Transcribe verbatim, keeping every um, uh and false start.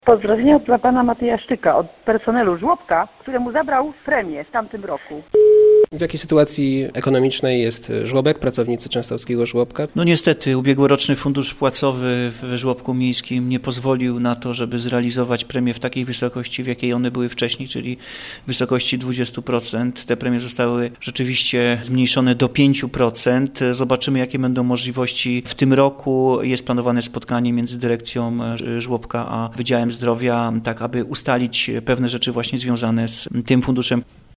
Pozdrowienia dla pana Matyjaszczyka od personelu żłobka, któremu zabrał premię w tamtym roku. W jakiej sytuacji ekonomicznej jest żłobek, pracownicy częstochowskiego żłobka? No niestety ubiegłoroczny fundusz płacowy w żłobku miejskim nie pozwolił na to, żeby zrealizować premie w takiej wysokości, w jakiej one były wcześniej, czyli w wysokości dwadzieścia procent. Te premie zostały rzeczywiście zmniejszone do pięć procent. Zobaczymy, jakie będą możliwości w tym roku. Jest planowane spotkanie między dyrekcją żłobka a Wydziałem Zdrowia, tak aby ustalić pewne rzeczy właśnie związane z tym funduszem.